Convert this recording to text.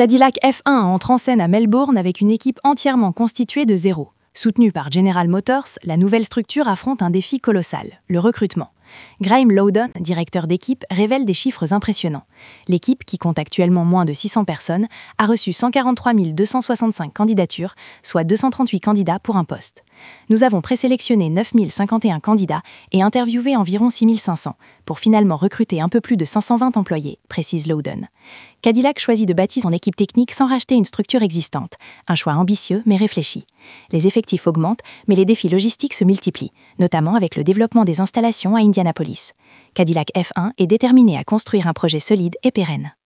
Cadillac F1 entre en scène à Melbourne avec une équipe entièrement constituée de zéro. Soutenue par General Motors, la nouvelle structure affronte un défi colossal, le recrutement. Graeme Lowdon, directeur d'équipe, révèle des chiffres impressionnants. L'équipe, qui compte actuellement moins de 600 personnes, a reçu 143 265 candidatures, soit 238 candidats pour un poste. Nous avons présélectionné 9 051 candidats et interviewé environ 6 500, pour finalement recruter un peu plus de 520 employés, précise Lowdon. Cadillac choisit de bâtir son équipe technique sans racheter une structure existante, un choix ambitieux mais réfléchi. Les effectifs augmentent, mais les défis logistiques se multiplient, notamment avec le développement des installations à Indianapolis. Cadillac F1 est déterminé à construire un projet solide et pérenne.